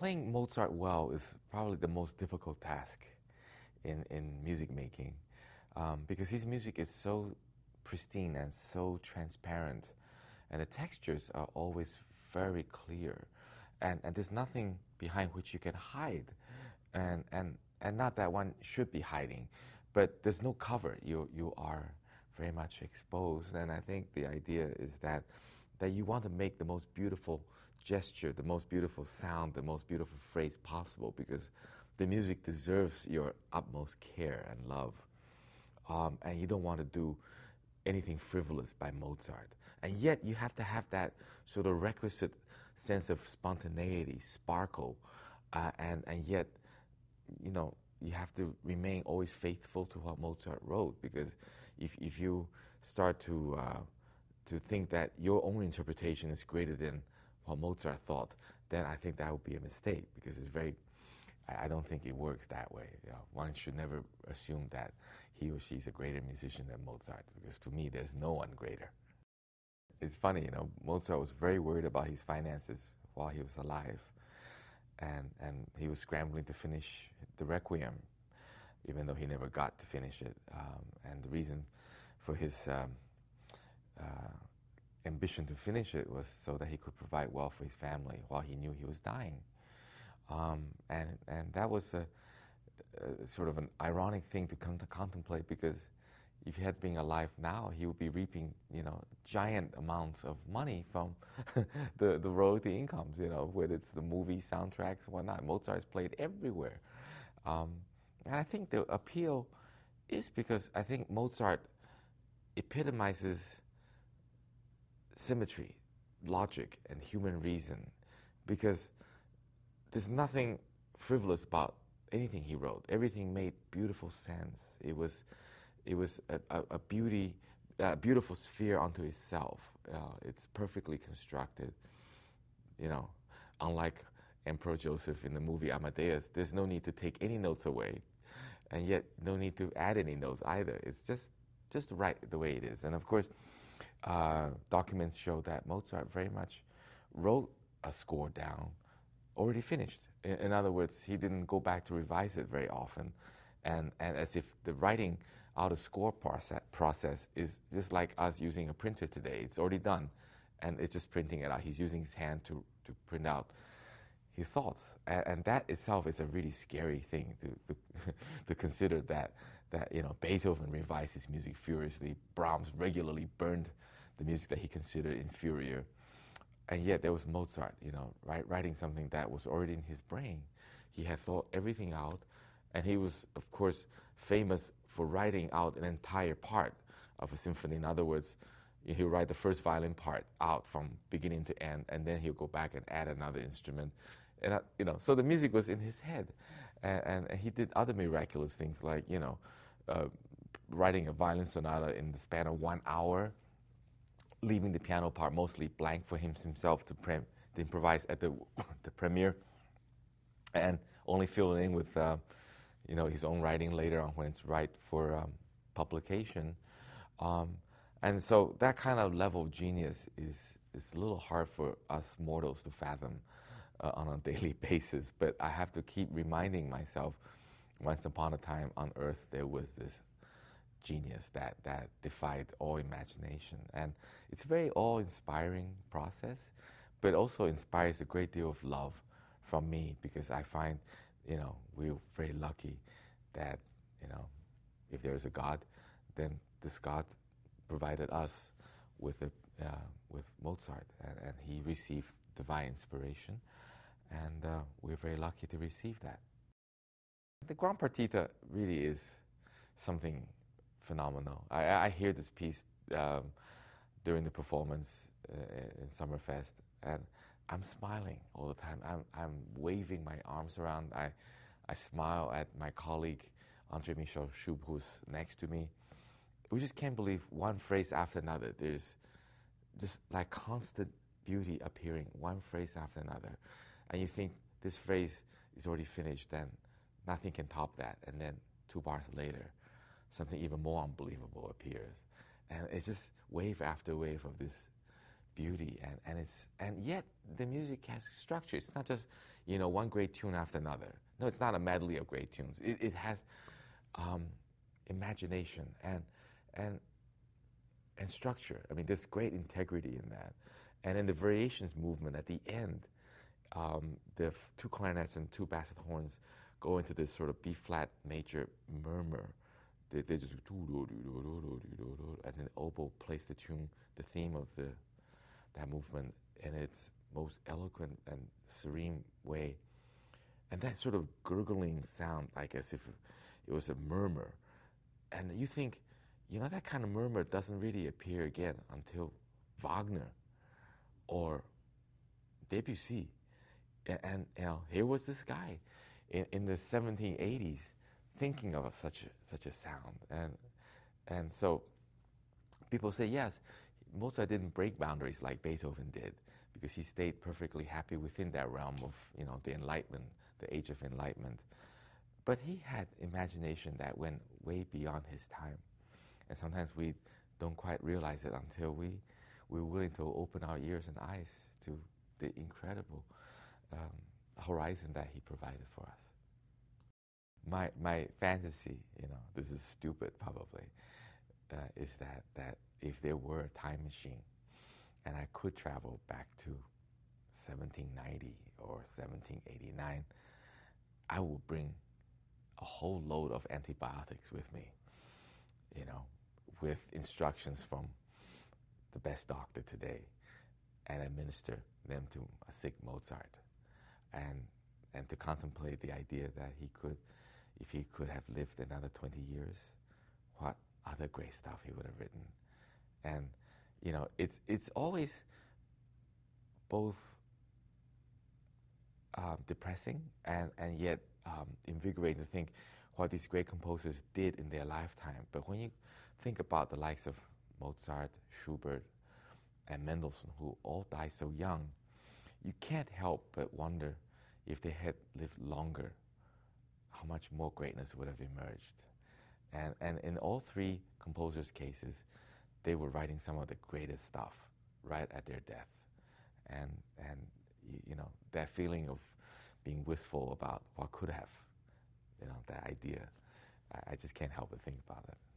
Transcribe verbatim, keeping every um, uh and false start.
playing Mozart well is probably the most difficult task in, in music making um, because his music is so pristine and so transparent, and the textures are always very clear, and, and there's nothing behind which you can hide, and, and, and not that one should be hiding, but there's no cover. You, you are very much exposed, and I think the idea is that that you want to make the most beautiful gesture, the most beautiful sound, the most beautiful phrase possible, because the music deserves your utmost care and love. Um, and you don't want to do anything frivolous by Mozart. And yet you have to have that sort of requisite sense of spontaneity, sparkle, uh, and, and yet, you know, you have to remain always faithful to what Mozart wrote, because if, if you start to uh, to think that your own interpretation is greater than what Mozart thought, then I think that would be a mistake, because it's very, I don't think it works that way. You know, one should never assume that he or she is a greater musician than Mozart, because to me, there's no one greater. It's funny, you know, Mozart was very worried about his finances while he was alive, and, and he was scrambling to finish the Requiem, even though he never got to finish it. Um, and the reason for his um, Uh, ambition to finish it was so that he could provide wealth for his family while he knew he was dying. Um, and, and that was a, a sort of an ironic thing to come to contemplate, because if he had been alive now, he would be reaping, you know, giant amounts of money from the, the royalty incomes, you know, whether it's the movie soundtracks or whatnot. Mozart's played everywhere. Um, and I think the appeal is because I think Mozart epitomizes symmetry, logic, and human reason, because there's nothing frivolous about anything he wrote. Everything made beautiful sense. It was, it was a, a, a beauty, a beautiful sphere unto itself. Uh, it's perfectly constructed. You know, unlike Emperor Joseph in the movie Amadeus, there's no need to take any notes away, and yet no need to add any notes either. It's just, just right the way it is. And of course, Uh, documents show that Mozart very much wrote a score down already finished. In, in other words, he didn't go back to revise it very often, and, and as if the writing out a score process, process is just like us using a printer today. It's already done, and it's just printing it out. He's using his hand to, to print out his thoughts, and, and that itself is a really scary thing to to, to consider. That that you know Beethoven revised his music furiously. Brahms regularly burned the music that he considered inferior, and yet there was Mozart, you know, right, writing something that was already in his brain. He had thought everything out, and he was, of course, famous for writing out an entire part of a symphony. In other words, he'll write the first violin part out from beginning to end, and then he'll go back and add another instrument. And, uh, you know, so the music was in his head. And, and he did other miraculous things, like, you know, uh, writing a violin sonata in the span of one hour, leaving the piano part mostly blank for him himself to, pre- to improvise at the, the premiere, and only filling in with, uh, you know, his own writing later on when it's right for um, publication. Um, And so that kind of level of genius is, is a little hard for us mortals to fathom uh, on a daily basis. But I have to keep reminding myself, once upon a time on Earth, there was this genius that, that defied all imagination. And it's a very awe-inspiring process, but also inspires a great deal of love from me, because I find, you know, we're very lucky that, you know, if there is a God, then this God provided us with a, uh, with Mozart, and, and he received divine inspiration, and uh, we're very lucky to receive that. The Grand Partita really is something phenomenal. I, I hear this piece um, during the performance uh, in Summerfest, and I'm smiling all the time. I'm, I'm waving my arms around. I, I smile at my colleague, André-Michel Schub, who's next to me. We just can't believe one phrase after another. There's just like constant beauty appearing, one phrase after another. And you think this phrase is already finished, then nothing can top that. And then two bars later, something even more unbelievable appears. And it's just wave after wave of this beauty, and, and it's and yet the music has structure. It's not just, you know, one great tune after another. No, it's not a medley of great tunes. It, it has um, imagination and and and structure. I mean, there's great integrity in that. And in the variations movement at the end, um, the f- two clarinets and two basset horns go into this sort of B flat major murmur. They, they just and then oboe plays the tune, the theme of the that movement in its most eloquent and serene way. And that sort of gurgling sound, like as if it was a murmur. And you think, you know, that kind of murmur doesn't really appear again until Wagner or Debussy. And, and you know, here was this guy in, in the seventeen eighties thinking of such a, such a sound. And and so people say, yes, Mozart didn't break boundaries like Beethoven did, because he stayed perfectly happy within that realm of, you know, the Enlightenment, the Age of Enlightenment. But he had imagination that went way beyond his time. And sometimes we don't quite realize it until we, we're willing to open our ears and eyes to the incredible um, horizon that he provided for us. My my fantasy, you know, this is stupid probably, uh, is that, that if there were a time machine and I could travel back to seventeen ninety or seventeen eighty-nine, I would bring a whole load of antibiotics with me, you know, with instructions from the best doctor today, and administer them to a sick Mozart, and and to contemplate the idea that he could, if he could have lived another twenty years, what other great stuff he would have written. And, you know, it's it's always both uh, depressing and, and yet um, invigorating to think what these great composers did in their lifetime. But when you think about the likes of Mozart, Schubert, and Mendelssohn, who all died so young, you can't help but wonder if they had lived longer, how much more greatness would have emerged. And, and in all three composers' cases, they were writing some of the greatest stuff right at their death. And, and you know, that feeling of being wistful about what could have, you know, that idea, I, I just can't help but think about it.